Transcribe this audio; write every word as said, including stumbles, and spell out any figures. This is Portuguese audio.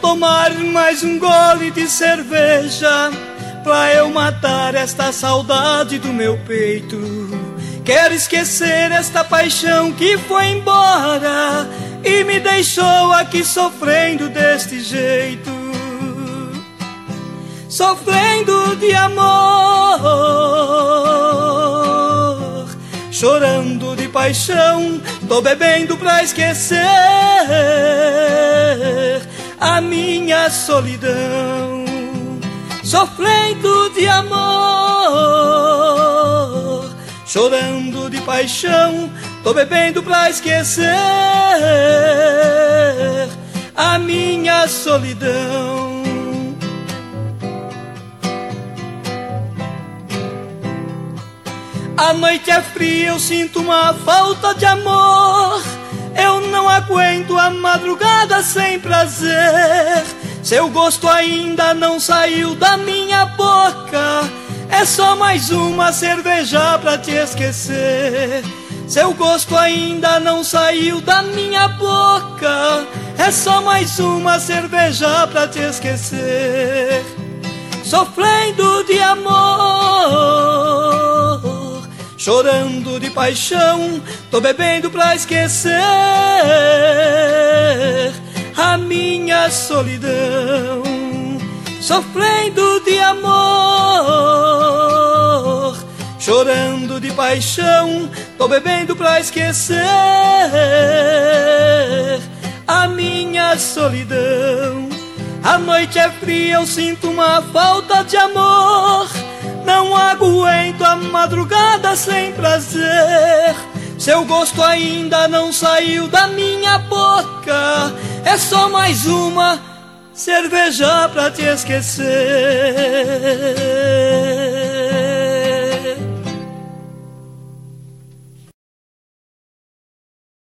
tomar mais um gole de cerveja pra eu matar esta saudade do meu peito. Quero esquecer esta paixão que foi embora e me deixou aqui sofrendo deste jeito. Sofrendo de amor, chorando de paixão, tô bebendo pra esquecer a minha solidão. Sofrendo de amor, chorando de paixão, tô bebendo pra esquecer a minha solidão. A noite é fria, eu sinto uma falta de amor. Eu não aguento a madrugada sem prazer. Seu gosto ainda não saiu da minha boca. É só mais uma cerveja pra te esquecer. Seu gosto ainda não saiu da minha boca. É só mais uma cerveja pra te esquecer. Sofrendo de amor, chorando de paixão, tô bebendo pra esquecer a minha solidão. Sofrendo de amor, chorando de paixão, tô bebendo pra esquecer a minha solidão. A noite é fria, eu sinto uma falta de amor. Não aguento a madrugada sem prazer. Seu gosto ainda não saiu da minha boca. É só mais uma cerveja pra te esquecer.